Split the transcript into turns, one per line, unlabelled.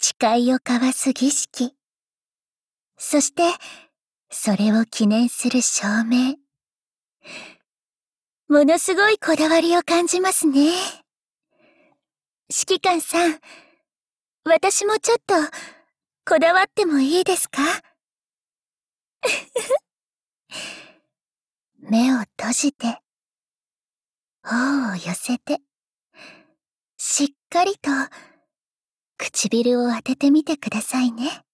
誓いを交わす儀式。そして、それを記念する証明。ものすごいこだわりを感じますね。指揮官さん、私もちょっと、こだわってもいいですか？目を閉じて、頬を寄せて、しっかりと唇を当ててみてくださいね。